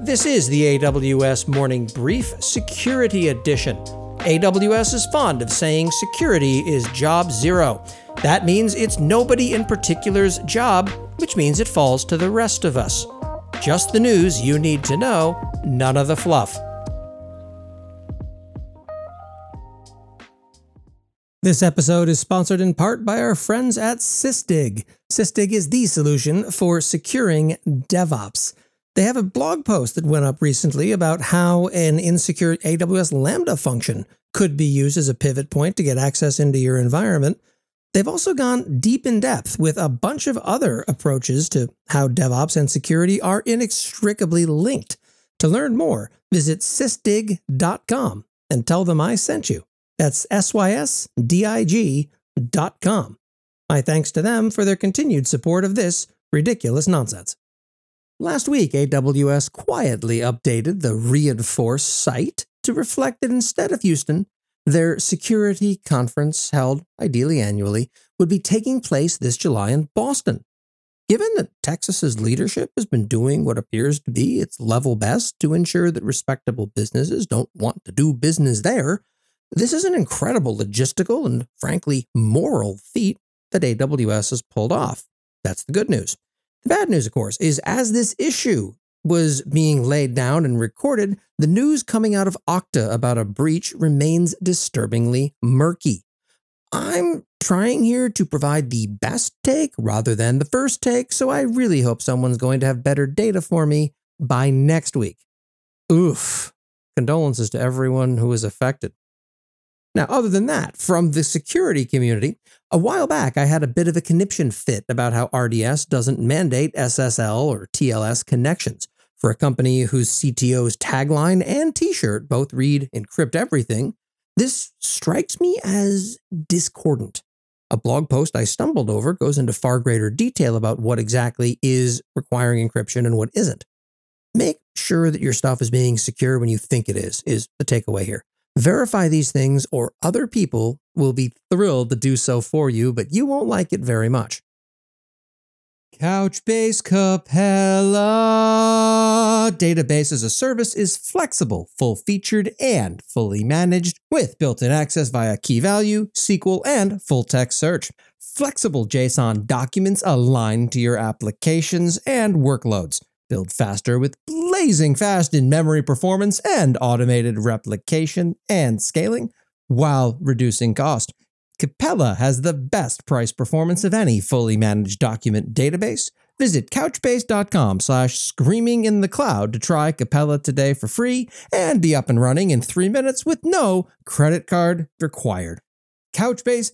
This is the AWS Morning Brief Security Edition. AWS is fond of saying security is job zero. That means it's nobody in particular's job, which means it falls to the rest of us. Just the news you need to know, none of the fluff. This episode is sponsored in part by our friends at Sysdig. Sysdig is the solution for securing DevOps. They have a blog post that went up recently about how an insecure AWS Lambda function could be used as a pivot point to get access into your environment. They've also gone deep in depth with a bunch of other approaches to how DevOps and security are inextricably linked. To learn more, visit sysdig.com and tell them I sent you. That's SYSDIG.com. My thanks to them for their continued support of this ridiculous nonsense. Last week, AWS quietly updated the Reinforce site to reflect that instead of Houston, their security conference, held ideally annually, would be taking place this July in Boston. Given that Texas's leadership has been doing what appears to be its level best to ensure that respectable businesses don't want to do business there, this is an incredible logistical and, frankly, moral feat that AWS has pulled off. That's the good news. The bad news, of course, is as this issue was being laid down and recorded, the news coming out of Okta about a breach remains disturbingly murky. I'm trying here to provide the best take rather than the first take, so I really hope someone's going to have better data for me by next week. Oof. Condolences to everyone who was affected. Now, other than that, from the security community, a while back I had a bit of a conniption fit about how RDS doesn't mandate SSL or TLS connections for a company whose CTO's tagline and t-shirt both read "Encrypt Everything." This strikes me as discordant. A blog post I stumbled over goes into far greater detail about what exactly is requiring encryption and what isn't. Make sure that your stuff is being secure when you think it is the takeaway here. Verify these things or other people will be thrilled to do so for you, but you won't like it very much. Couchbase Capella Database as a Service is flexible, full-featured, and fully managed with built-in access via key value, SQL, and full-text search. Flexible JSON documents align to your applications and workloads. Build faster with blazing fast in-memory performance and automated replication and scaling while reducing cost. Capella has the best price performance of any fully managed document database. Visit couchbase.com/screaminginthecloud to try Capella today for free and be up and running in 3 minutes with no credit card required. Couchbase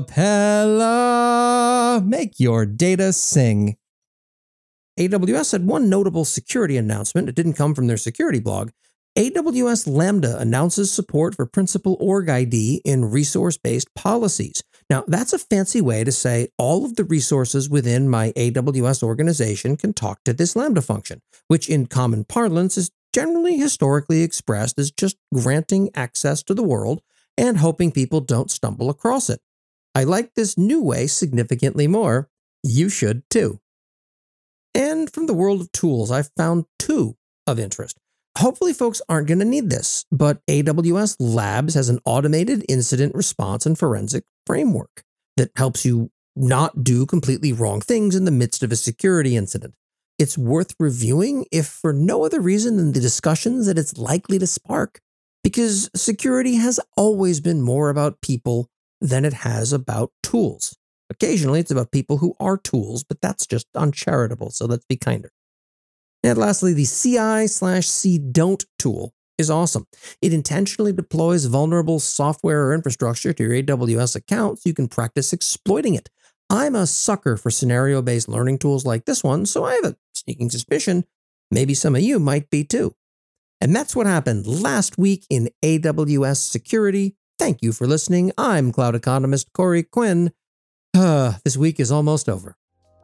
Capella. Make your data sing. AWS had one notable security announcement. It didn't come from their security blog. AWS Lambda announces support for Principal Org ID in resource-based policies. Now, that's a fancy way to say all of the resources within my AWS organization can talk to this Lambda function, which in common parlance is generally historically expressed as just granting access to the world and hoping people don't stumble across it. I like this new way significantly more. You should too. And from the world of tools, I've found two of interest. Hopefully folks aren't going to need this, but AWS Labs has an automated incident response and forensic framework that helps you not do completely wrong things in the midst of a security incident. It's worth reviewing if for no other reason than the discussions that it's likely to spark, because security has always been more about people than it has about tools. Occasionally, it's about people who are tools, but that's just uncharitable, so let's be kinder. And lastly, the CI/CD tool is awesome. It intentionally deploys vulnerable software or infrastructure to your AWS account so you can practice exploiting it. I'm a sucker for scenario-based learning tools like this one, so I have a sneaking suspicion maybe some of you might be too. And that's what happened last week in AWS security. Thank you for listening. I'm cloud economist Corey Quinn. This week is almost over.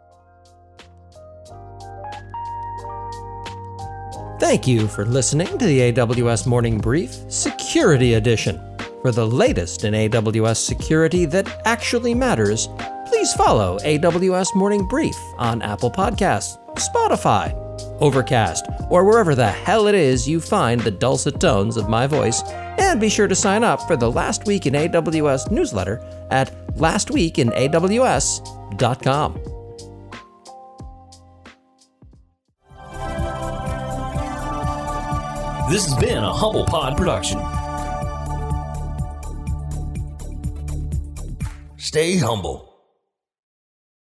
Thank you for listening to the AWS Morning Brief Security Edition. For the latest in AWS security that actually matters, please follow AWS Morning Brief on Apple Podcasts, Spotify, Overcast, or wherever the hell it is you find the dulcet tones of my voice. And be sure to sign up for the Last Week in AWS newsletter at lastweekinaws.com. This has been a Humble Pod production. Stay humble.